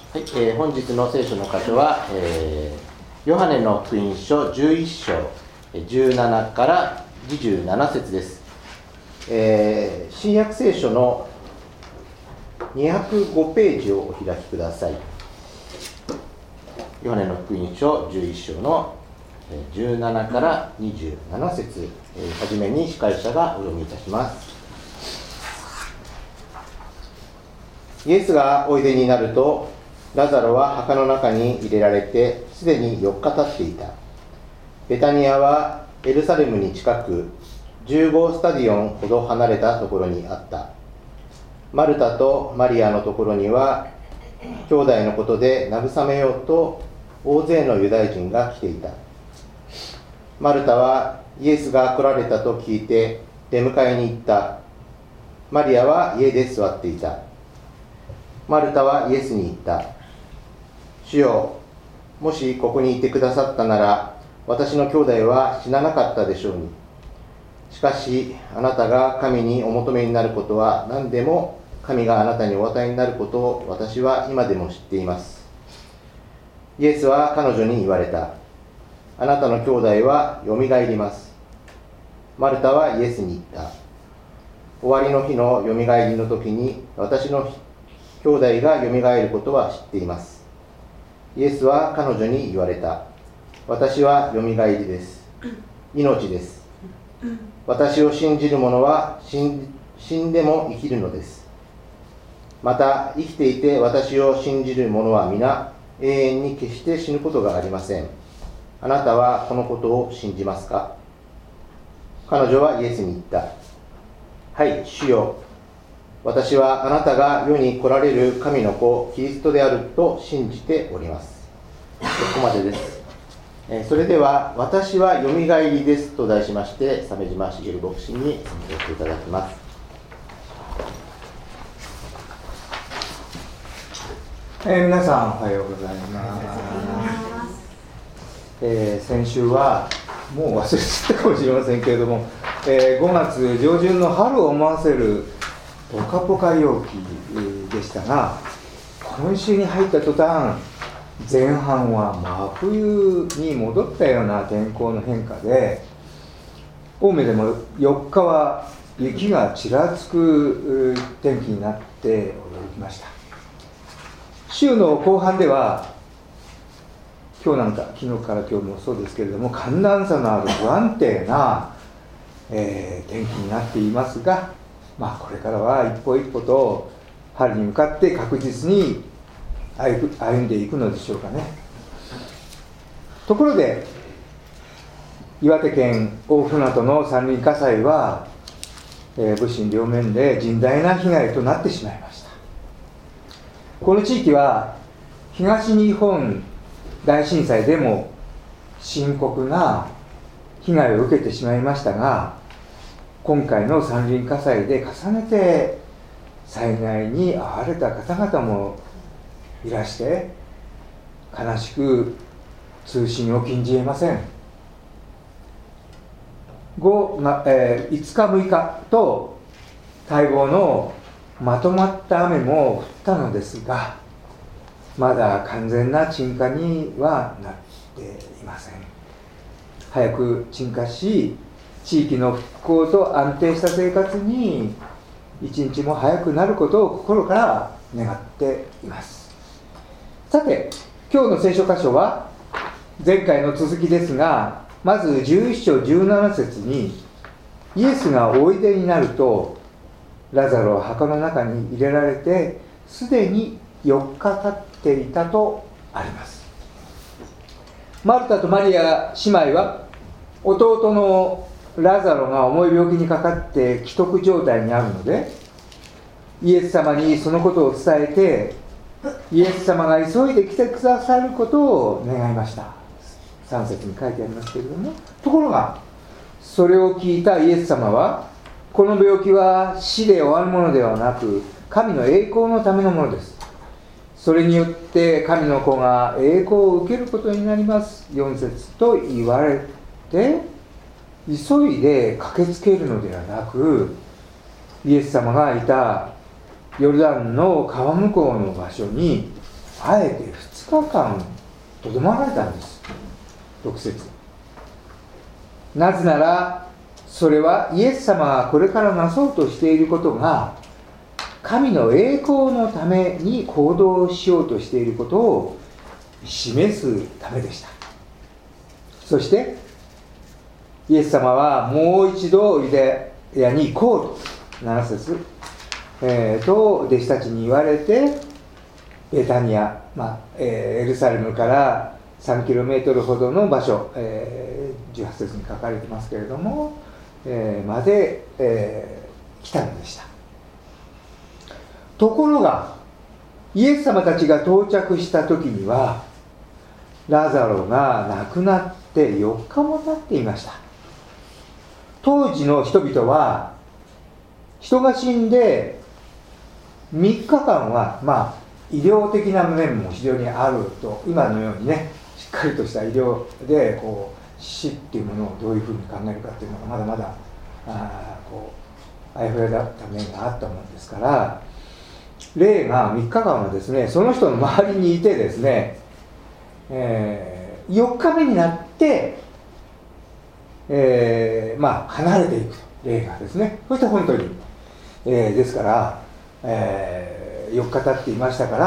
はい、本日の聖書の箇所は、ヨハネの福音書11章17から27節です。新約聖書の205ページをお開きください。ヨハネの福音書11章の17から27節、はじめに司会者がお読みいたします。イエスがおいでになると、ラザロは墓の中に入れられてすでに4日経っていた。ベタニアはエルサレムに近く15スタディオンほど離れたところにあった。マルタとマリアのところには兄弟のことで慰めようと大勢のユダヤ人が来ていた。マルタはイエスが来られたと聞いて出迎えに行った。マリアは家で座っていた。マルタはイエスに言った。主よ、もしここにいてくださったなら、私の兄弟は死ななかったでしょうに。しかし、あなたが神にお求めになることは何でも神があなたにお与えになることを私は今でも知っています。イエスは彼女に言われた。あなたの兄弟はよみがえります。マルタはイエスに言った。終わりの日のよみがえりの時に私の兄弟がよみがえることは知っています。イエスは彼女に言われた。私はよみがえりです。命です。私を信じる者は死んでも生きるのです。また生きていて私を信じる者は皆永遠に決して死ぬことがありません。あなたはこのことを信じますか？彼女はイエスに言った。はい、主よ。私はあなたが世に来られる神の子キリストであると信じております。ここまでです。それでは私はよみがえりですと題しまして鮫島茂牧師に説明していただきます。 皆さんおはようございます。先週はもう忘れてたかもしれませんけれども、5月上旬の春を思わせるポカポカ陽気でしたが、今週に入った途端前半は真冬に戻ったような天候の変化で、青梅でも4日は雪がちらつく天気になって驚きました。週の後半では今日なんか昨日から今日もそうですけれども、寒暖差のある不安定な、天気になっていますが、これからは一歩一歩と春に向かって確実に歩んでいくのでしょうかね。ところで岩手県大船渡の山林火災は、物心両面で甚大な被害となってしまいました。この地域は東日本大震災でも深刻な被害を受けてしまいましたが、今回の山林火災で重ねて災害に遭われた方々もいらして悲しく通信を禁じ得ません。5日6日と待望のまとまった雨も降ったのですが、まだ完全な鎮火にはなっていません。早く鎮火し、地域の復興と安定した生活に一日も早くなることを心から願っています。さて、今日の聖書箇所は前回の続きですが、まず11章17節にイエスがおいでになるとラザロは墓の中に入れられてすでに4日経っていたとあります。マルタとマリア姉妹は弟のラザロが重い病気にかかって危篤状態にあるので、イエス様にそのことを伝えて、イエス様が急いで来てくださることを願いました。3節に書いてありますけれども、ところがそれを聞いたイエス様は、この病気は死で終わるものではなく神の栄光のためのものです。それによって神の子が栄光を受けることになります。4節と言われて、急いで駆けつけるのではなく、イエス様がいたヨルダンの川向こうの場所にあえて2日間とどまられたんです。6節。なぜならそれはイエス様がこれからなそうとしていることが神の栄光のために行動しようとしていることを示すためでした。そしてイエス様はもう一度ユダヤに行こうと7節、と弟子たちに言われてベタニア、エルサレムから3km ほどの場所、18節に書かれてますけれども、まで、来たのでした。ところがイエス様たちが到着した時にはラザロが亡くなって4日も経っていました。当時の人々は人が死んで3日間は医療的な面も非常にあると、今のようにねしっかりとした医療で死っていうものをどういうふうに考えるかっていうのがまだまだあやふやだった面があったものですから、霊が3日間はですねその人の周りにいてですね、4日目になって、離れていくと、霊がですね。そして本当に、ですから、4日経っていましたから、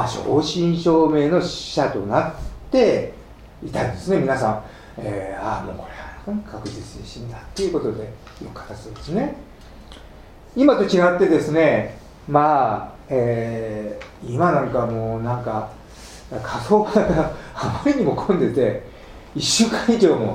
正真正銘の死者となっていたんですね。皆さん、もうこれは確実に死んだということで4日経つんですね。今と違ってですね、今なんかもう火葬場があまりにも混んでて1週間以上も、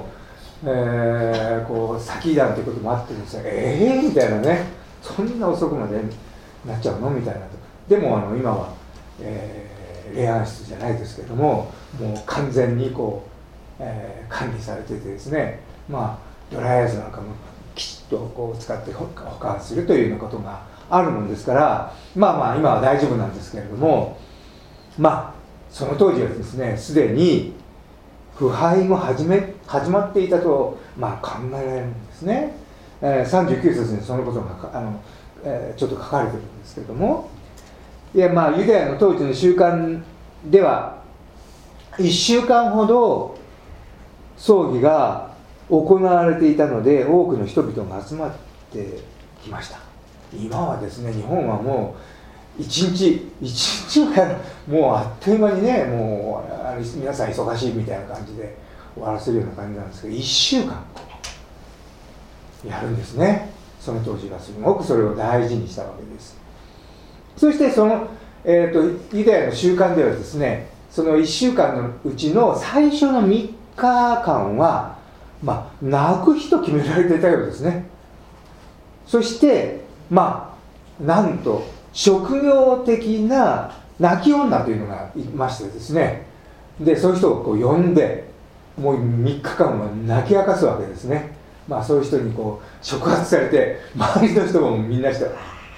先だということもあってですね、みたいなね、そんな遅くまでなっちゃうのみたいな。でも今は、霊安室じゃないですけれども、もう完全に管理されててですね、ドライアイスなんかもきちっと使って保管するというようなことがあるものですから、今は大丈夫なんですけれども、その当時はですねすでに腐敗も始まっていたと、考えられるんですね。39節にそのことがちょっと書かれてるんですけれども、ユダヤの当時の習慣では1週間ほど葬儀が行われていたので多くの人々が集まってきました。今はですね日本はもう1日はもうあっという間にね、もう皆さん忙しいみたいな感じで終わらせるような感じなんですけど、1週間やるんですね。その当時はすごくそれを大事にしたわけです。そしてその、ユダヤの習慣ではですね、その1週間のうちの最初の3日間は、泣く日と決められていたようですね。そしてなんと職業的な泣き女というのがいましてですね、でそういう人を呼んでもう3日間は泣き明かすわけですね。そういう人に触発されて周りの人もみんなして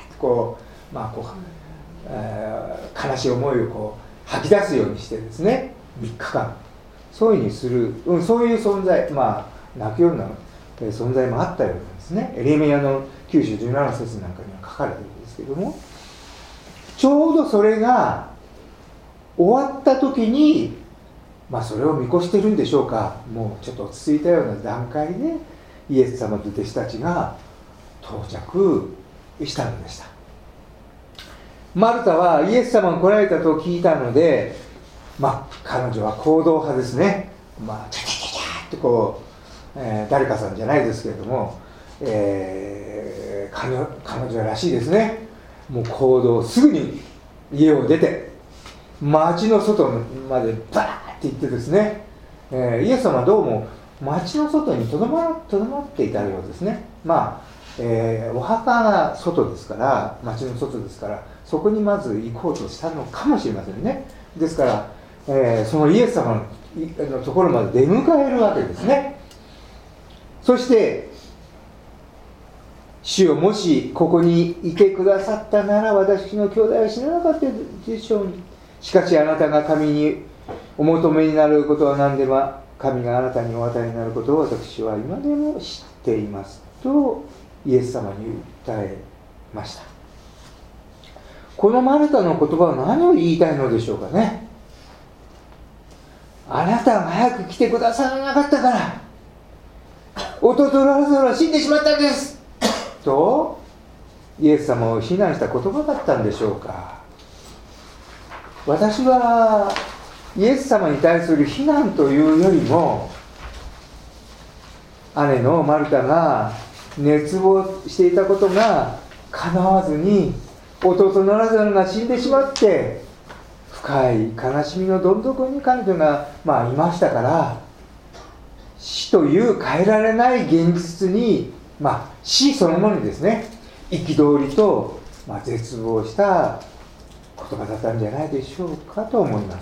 悲しい思いを吐き出すようにしてですね、3日間そういうふうにする、そういう存在、泣くような存在もあったようなんですね。エレミヤの9章17節なんかには書かれているんですけども、ちょうどそれが終わった時に、それを見越しているんでしょうか、もうちょっと落ち着いたような段階でイエス様と弟子たちが到着したのでした。マルタはイエス様が来られたと聞いたので、彼女は行動派ですね。チャチャチャチャって誰かさんじゃないですけれども、彼女らしいですね。もう行動、すぐに家を出て町の外までバーって行ってですね、イエス様はどうも町の外にとどまっていたようですね。お墓が外ですから、町の外ですから、そこにまず行こうとしたのかもしれませんね。ですから、そのイエス様のところまで出迎えるわけですね。そして主よ、もしここにいてくださったなら私の兄弟は死ななかったでしょうに。しかしあなたが神にお求めになることは何でも神があなたにお与えになることを私は今でも知っていますとイエス様に訴えました。 このマルタの言葉は何を言いたいのでしょうかね。あなたが早く来てくださらなかったから弟ラザロは死んでしまったんですとイエス様を非難した言葉だったんでしょうか。私はイエス様に対する非難というよりも、姉のマルタが熱望していたことが叶わずに弟のラザロが死んでしまって深い悲しみのどん底に彼女がいましたから、死という変えられない現実に、死そのものにですね、憤りと、絶望した言葉だったんじゃないでしょうかと思います。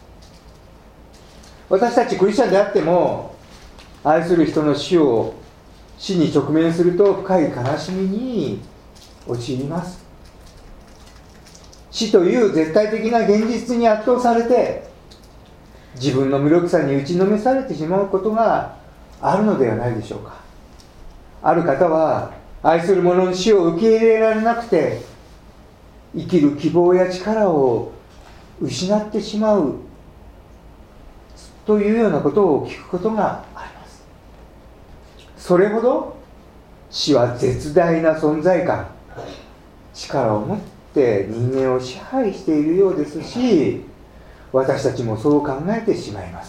私たちクリスチャンであっても、愛する人の死に直面すると深い悲しみに陥ります。死という絶対的な現実に圧倒されて、自分の無力さに打ちのめされてしまうことがあるのではないでしょうか。ある方は愛する者の死を受け入れられなくて生きる希望や力を失ってしまうというようなことを聞くことがあります。それほど死は絶大な存在感、力を持って人間を支配しているようですし、私たちもそう考えてしまいます。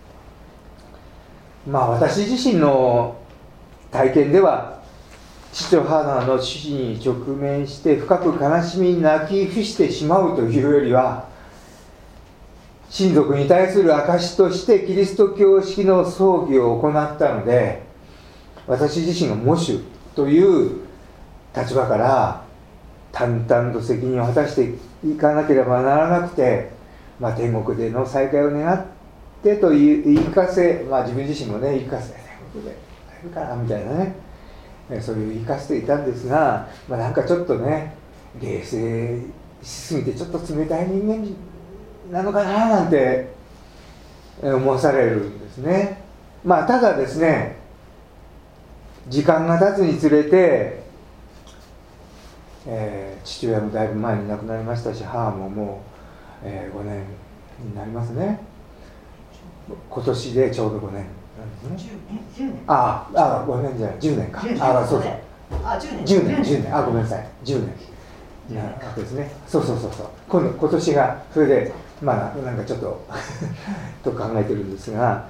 私自身の体験では、父と母の死に直面して深く悲しみに泣き伏してしまうというよりは、親族に対する証としてキリスト教式の葬儀を行ったので、私自身が喪主という立場から淡々と責任を果たしていかなければならなくて、天国での再会を願ってという言い聞かせ、自分自身もね、言い聞かせ天国で会えるからみたいなね、そういう言い聞かせていたんですが、なんかちょっとね、冷静しすぎてちょっと冷たい人間なのかななんて思わされるんですね。ただですね、時間が経つにつれて、父親もだいぶ前に亡くなりましたし、母ももう、5年になりますね。今年でちょうど5年なんですね。10年。5年じゃない、10年か。そうそう。10年。ごめんなさい。10年。なわけですね。そう。今年が、それで、なんかちょっとと考えてるんですが、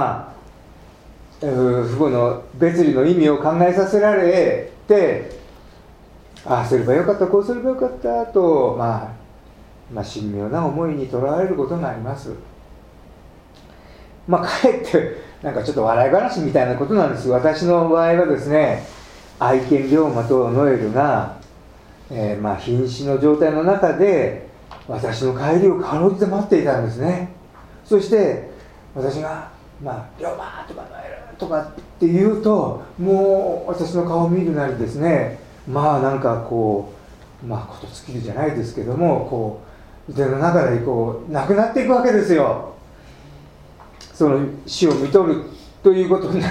父母の別離の意味を考えさせられて、ああすればよかった、こうすればよかったと、神妙な思いにとらわれることがあります。かえってなんかちょっと笑い話みたいなことなんです。私の場合はですね、愛犬龍馬とノエルが、瀕死の状態の中で私の帰りをかろうじて待っていたんですね。そして私が龍馬とかノエルとかって言うと、もう私の顔を見るなりですね、なんかこうこと尽きるじゃないですけども、こう腕の中でなくなっていくわけですよ。その死を見とるということになって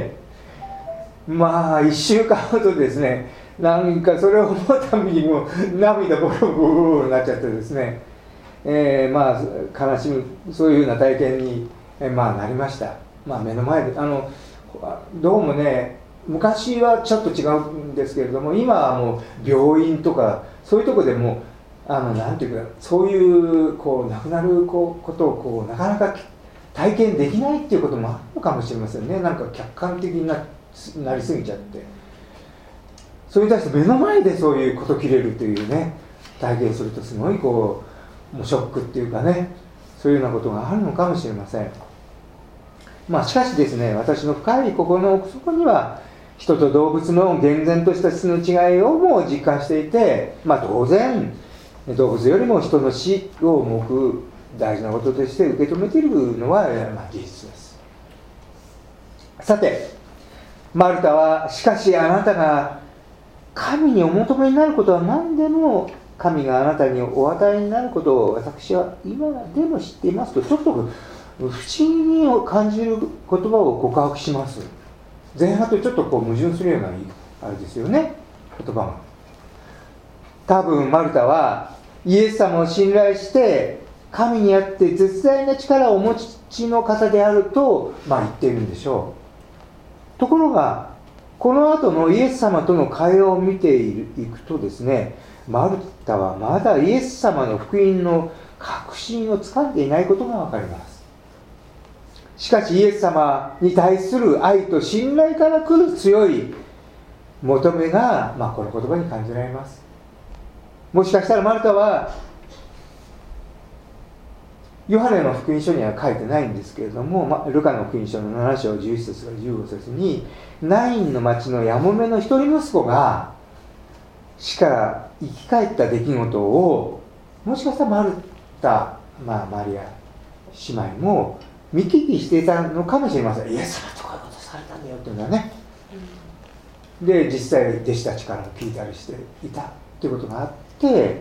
、1週間ほどですね、なんかそれを思うたびにもう涙ボロボロになっちゃってですね、悲しむ、そういうような体験に、なりました。目の前でどうもね、昔はちょっと違うんですけれども、今はもう病院とかそういうところでもなんていうか、そういう亡くなることをなかなか体験できないっていうこともあるのかもしれませんね。なんか客観的になりすぎちゃって、それに対して目の前でそういうこと切れるというね、体験するとすごいもうショックっていうかね、そういうようなことがあるのかもしれません。しかしですね、私の深い心の奥底には人と動物の厳然とした質の違いをも実感していて、当然動物よりも人の死を重く大事なこととして受け止めているのは事実です。さて、マルタは、しかしあなたが神にお求めになることは何でも神があなたにお与えになることを私は今でも知っていますと、ちょっと不思議に感じる言葉を告白します。前半とちょっと矛盾するようなあれですよね、言葉が。 多分マルタはイエス様を信頼して神にあって絶大な力をお持ちの方であると、言っているんでしょう。ところがこの後のイエス様との会話を見ていくとですね、マルタはまだイエス様の福音の確信をつかんでいないことがわかります。しかしイエス様に対する愛と信頼から来る強い求めが、この言葉に感じられます。もしかしたらマルタはヨハネの福音書には書いてないんですけれども、ルカの福音書の7章11節から15節に、ナインの町のやもめの一人息子が死から生き返った出来事を、もしかしたらマルタ、マリア姉妹も見聞きしていたのかもしれません。イエス様とこういうことされたんだよっていうのはね。で、実際弟子たちからも聞いたりしていたということがあって、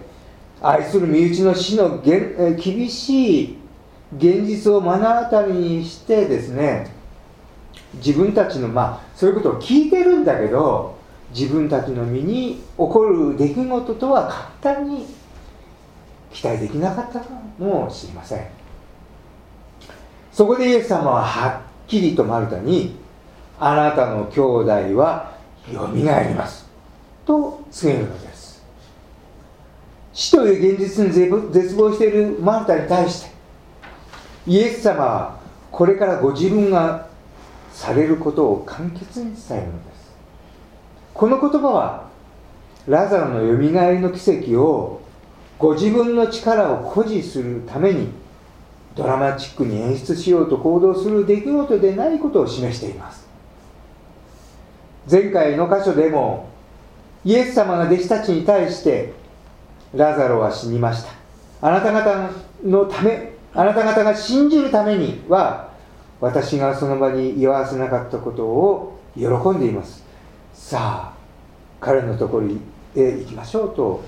愛する身内の死の厳しい現実を目の当たりにしてですね、自分たちのそういうことを聞いてるんだけど、自分たちの身に起こる出来事とは簡単に期待できなかったかもしれません。そこでイエス様ははっきりとマルタに、あなたの兄弟はよみがえりますと告げるのです。死という現実に絶望しているマルタに対して、イエス様はこれからご自分がされることを簡潔に伝えるのです。この言葉はラザロのよみがえりの奇跡をご自分の力を誇示するためにドラマチックに演出しようと行動する出来事でないことを示しています。前回の箇所でもイエス様が弟子たちに対して、ラザロは死にました、あなた方のため、あなた方が信じるためには私がその場に居合わせなかったことを喜んでいます。さあ彼のところへ行きましょうと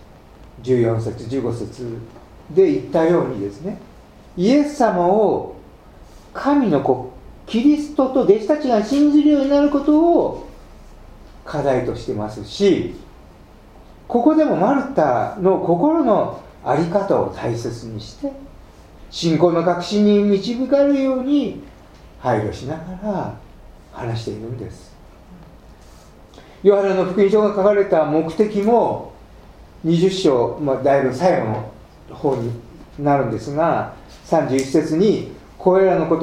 14節15節で言ったようにですね、イエス様を神の子キリストと弟子たちが信じるようになることを課題としてますし、ここでもマルタの心の在り方を大切にして信仰の確信に導かれるように配慮しながら話しているんです。ヨハネの福音書が書かれた目的も20章、だいぶ最後の方になるんですが、31節にこれらの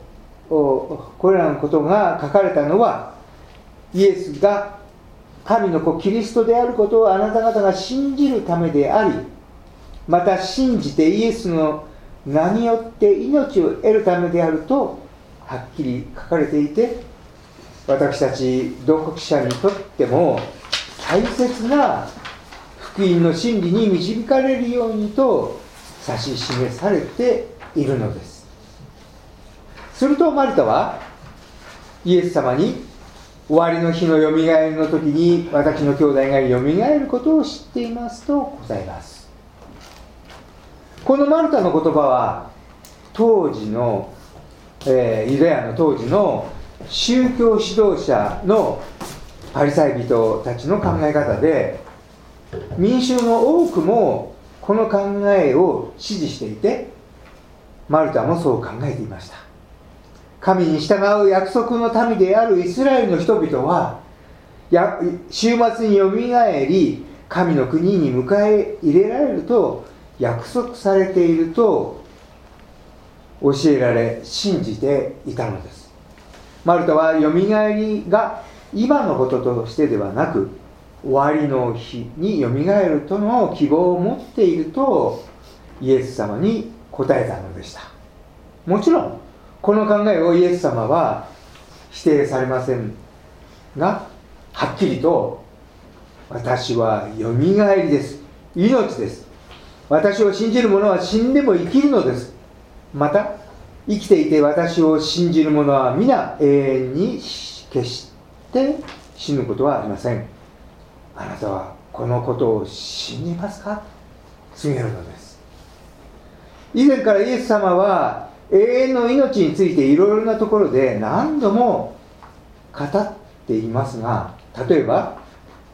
ことが書かれたのは、イエスが神の子キリストであることをあなた方が信じるためであり、また信じてイエスの名によって命を得るためであるとはっきり書かれていて、私たち同国者にとっても大切な福音の真理に導かれるようにと指し示されているのです。するとマルタはイエス様に、終わりの日のよみがえりの時に私の兄弟がよみがえることを知っていますと答えます。このマルタの言葉は当時の、ユダヤの当時の宗教指導者のパリサイ人たちの考え方で、民衆の多くもこの考えを支持していて、マルタもそう考えていました。神に従う約束の民であるイスラエルの人々は週末によみがえり神の国に迎え入れられると約束されていると教えられ信じていたのです。マルタはよみがえりが今のこととしてではなく、終わりの日によみがえるとの希望を持っているとイエス様に答えたのでした。もちろんこの考えをイエス様は否定されませんが、はっきりと私はよみがえりです、命です、私を信じる者は死んでも生きるのです、また生きていて私を信じる者は皆永遠に決して死ぬことはありません。あなたはこのことを信じますか？告げるのです。以前からイエス様は永遠の命についていろいろなところで何度も語っていますが、例えば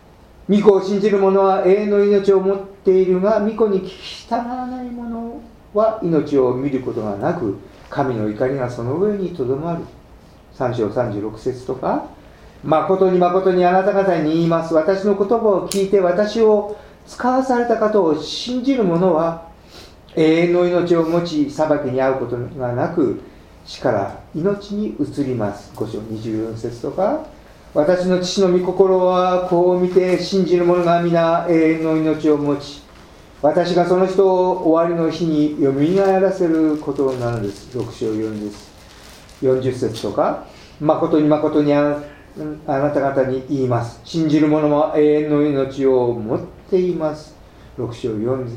御子を信じる者は永遠の命を持っているが、御子に聞き従わない者は命を見ることがなく、神の怒りがその上にとどまる。3章36節とか、誠に誠にあなた方に言います。私の言葉を聞いて私を使わされた方を信じる者は永遠の命を持ち、裁きに遭うことがなく、死から命に移ります。5章24節とか、私の父の御心はこう見て、信じる者が皆永遠の命を持ち、私がその人を終わりの日によみがえらせることなのです。6章40節とか、誠に誠にあなた方に言います。信じる者は永遠の命を持っています。6章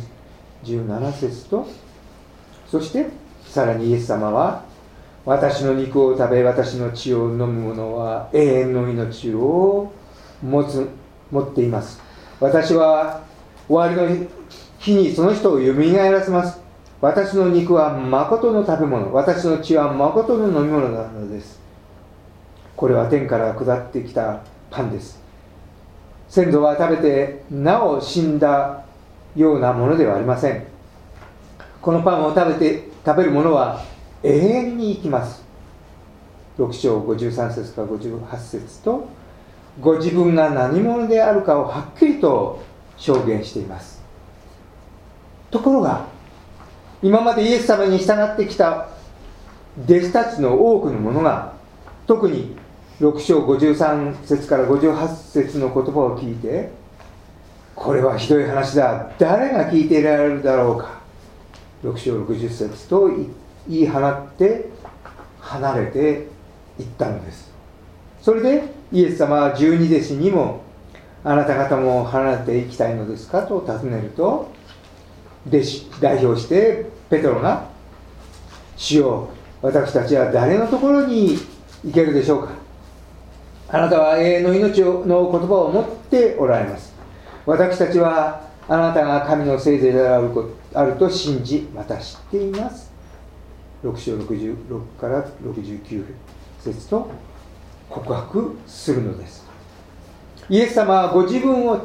47節と、そしてさらにイエス様は、私の肉を食べ私の血を飲む者は永遠の命を持っています。私は終わりの日にその人をよみがえらせます。私の肉は誠の食べ物、私の血は誠の飲み物なのです。これは天から下ってきたパンです。先祖は食べてなお死んだようなものではありません。このパンを食べる者は永遠に生きます。6章53節から58節と、ご自分が何者であるかをはっきりと証言しています。ところが、今までイエス様に従ってきた弟子たちの多くの者が、特に6章53節から58節の言葉を聞いて、これはひどい話だ、誰が聞いていられるだろうか、6章60節と言い放って離れていったのです。それでイエス様は12弟子にも、あなた方も離れていきたいのですかと尋ねると、代表してペテロが、主よ、私たちは誰のところに行けるでしょうか。あなたは永遠の命の言葉を持っておられます。私たちはあなたが神の聖者であると信じ、また知っています。6章66から69節と告白するのです。イエス様はご自分を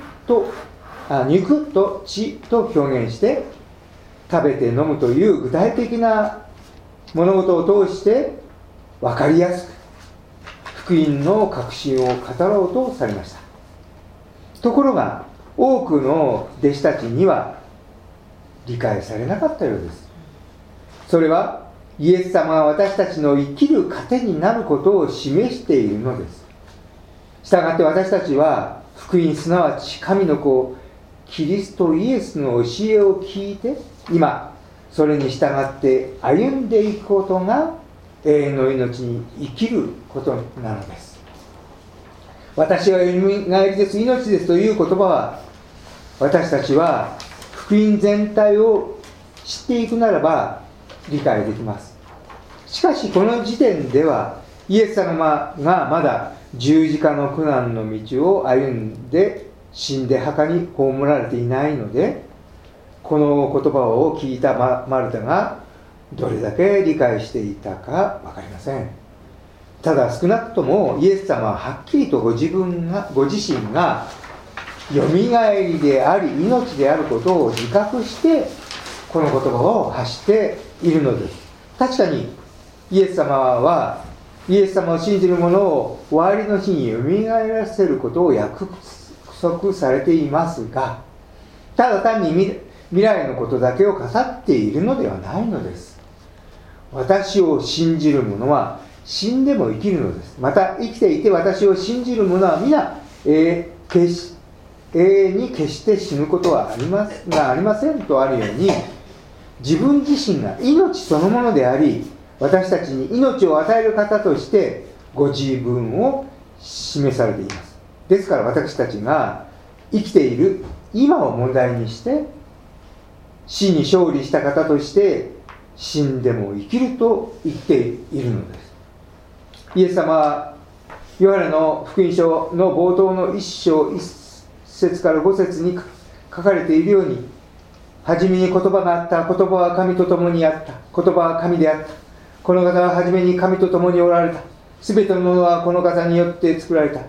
肉と血と表現して、食べて飲むという具体的な物事を通して分かりやすく福音の確信を語ろうとされました。ところが多くの弟子たちには理解されなかったようです。それはイエス様が私たちの生きる糧になることを示しているのです。したがって私たちは福音、すなわち神の子キリストイエスの教えを聞いて、今それに従って歩んでいくことが永遠の命に生きることなのです。私はよみがえりです、命ですという言葉は、私たちは福音全体を知っていくならば理解できます。しかしこの時点ではイエス様がまだ十字架の苦難の道を歩んで死んで墓に葬られていないので、この言葉を聞いたマルタがどれだけ理解していたか分かりません。ただ少なくともイエス様ははっきりとご自身がよみがえりであり命であることを自覚してこの言葉を発しているのです。確かにイエス様はイエス様を信じる者を終わりの日によみがえらせることを約束されていますが、ただ単に未来のことだけを語っているのではないのです。私を信じる者は死んでも生きるのです。また生きていて私を信じる者は皆永遠に決して死ぬことはありませんとあるように、自分自身が命そのものであり、私たちに命を与える方としてご自分を示されています。ですから私たちが生きている今を問題にして死に勝利した方として死んでも生きると言っているのです。イエス様はヨハネの福音書の冒頭の1章1節から5節に書かれているように、初めに言葉があった、言葉は神と共にあった、言葉は神であった、この方は初めに神と共におられた、すべてのものはこの方によって作られた、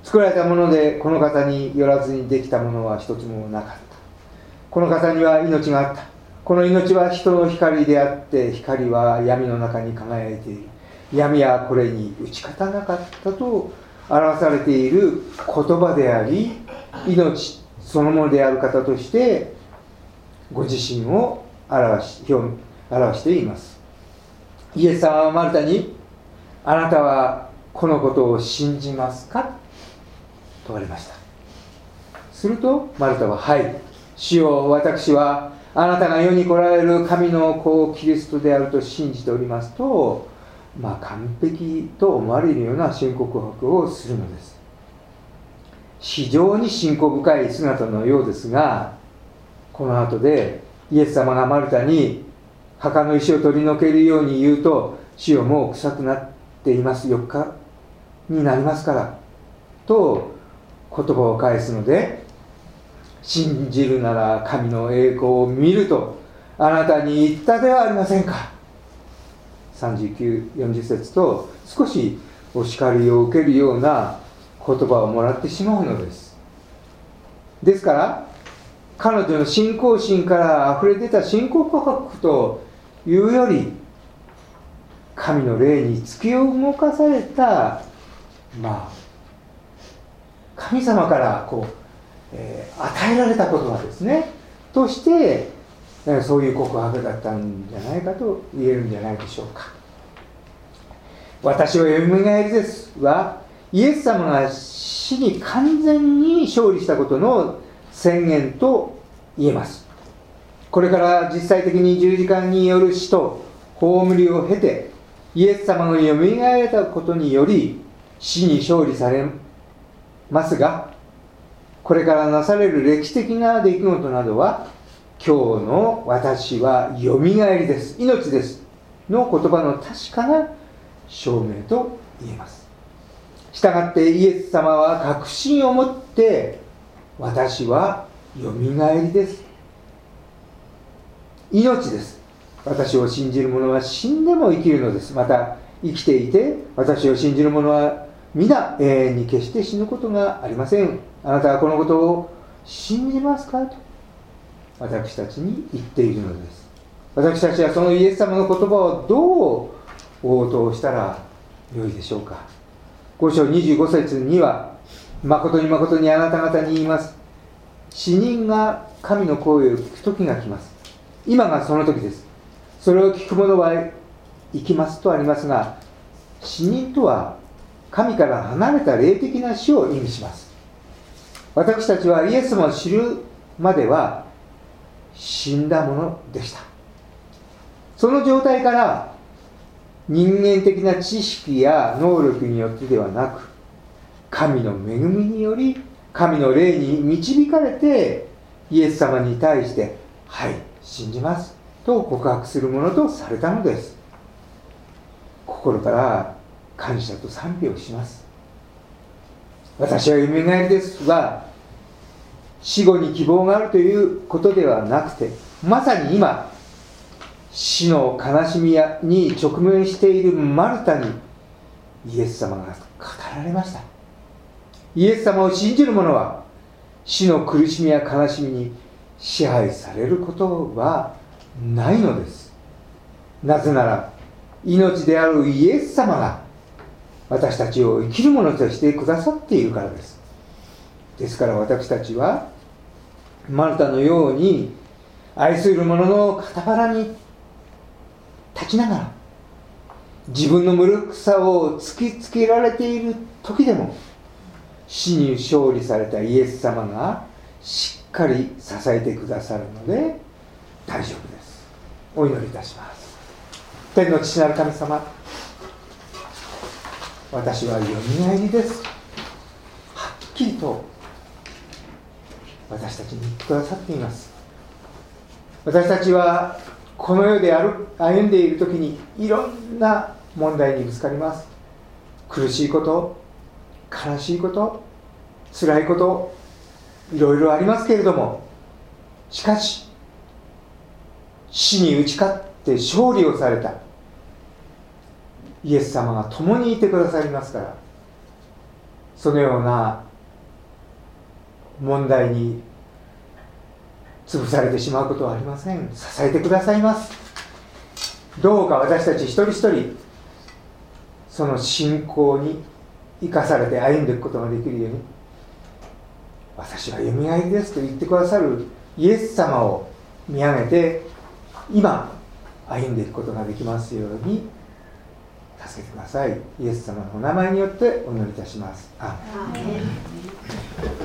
作られたものでこの方によらずにできたものは一つもなかった。この方には命があった。この命は人の光であって、光は闇の中に輝いている。闇はこれに打ち勝たなかったと表されている言葉であり、命そのものである方としてご自身を表しています。イエス様はマルタに、あなたはこのことを信じますかと問われました。するとマルタは、はい、主よ、私はあなたが世に来られる神の子キリストであると信じておりますと、完璧と思われるような信仰告白をするのです。非常に信仰深い姿のようですが、この後でイエス様がマルタに墓の石を取り除けるように言うと、主よ、もう臭くなっています、4日になりますからと言葉を返すので、信じるなら神の栄光を見るとあなたに言ったではありませんか。39、40節と少しお叱りを受けるような言葉をもらってしまうのです。ですから彼女の信仰心からあふれ出た信仰告白というより、神の霊に突き動かされた、神様から与えられた言葉ですねとして、そういう告白だったんじゃないかと言えるんじゃないでしょうか。私はよみがえりですは、イエス様が死に完全に勝利したことの宣言と言えます。これから実際的に十字架による死と葬りを経て、イエス様のよみがえられたことにより死に勝利されますが、これからなされる歴史的な出来事などは、今日の私はよみがえりです、命ですの言葉の確かな証明と言えます。したがってイエス様は確信を持って、私はよみがえりです、命です、私を信じる者は死んでも生きるのです。また生きていて私を信じる者は皆永遠に決して死ぬことがありません。あなたはこのことを信じますかと私たちに言っているのです。私たちはそのイエス様の言葉をどう応答したらよいでしょうか。5章25節には、誠に誠にあなた方に言います、死人が神の声を聞く時が来ます。今がその時です。それを聞く者は生きますとありますが、死人とは神から離れた霊的な死を意味します。私たちはイエス様を知るまでは死んだものでした。その状態から人間的な知識や能力によってではなく、神の恵みにより神の霊に導かれて、イエス様に対して、はい、信じますと告白するものとされたのです。心から感謝と賛美をします。私はよみがえりですは、死後に希望があるということではなくて、まさに今死の悲しみに直面しているマルタにイエス様が語られました。イエス様を信じる者は死の苦しみや悲しみに支配されることはないのです。なぜなら命であるイエス様が私たちを生きる者としてくださっているからです。ですから私たちはマルタのように愛する者の傍らに立ちながら、自分の無力さを突きつけられている時でも、死に勝利されたイエス様がしっかり支えてくださるので大丈夫です。お祈りいたします。天の父なる神様、私はよみがえりです、はっきりと私たちに言ってくださっています。私たちはこの世で歩んでいる時にいろんな問題にぶつかります。苦しいこと、悲しいこと、辛いこと、いろいろありますけれども、しかし死に打ち勝って勝利をされたイエス様が共にいてくださりますから、 そのような問題に潰されてしまうことはありません。支えてくださいます。どうか私たち一人一人、その信仰に生かされて歩んでいくことができるように、私はよみがえりですと言ってくださるイエス様を見上げて、今歩んでいくことができますように助けてください。イエス様のお名前によってお祈りいたします。アーメン。